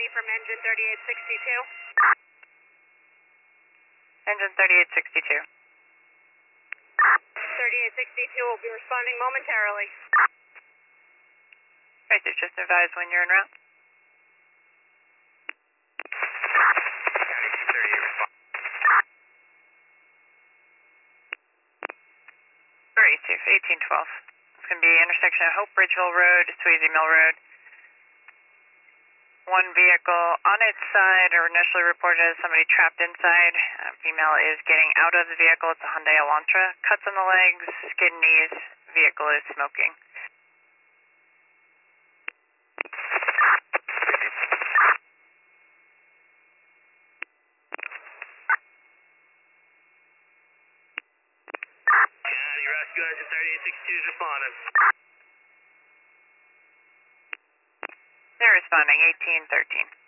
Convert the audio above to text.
from engine 3862. Engine 3862. 3862 will be responding momentarily. Right, so just advise when you're en route. 1812. It's going to be intersection of Hope Bridgeville Road, Swayze Mill Road. One vehicle on its side, or initially reported as somebody trapped inside. Female is getting out of the vehicle. It's a Hyundai Elantra. Cuts on the legs, skid knees. Vehicle is smoking. County Rescue Engine 3862 is responding. They're responding, 1813.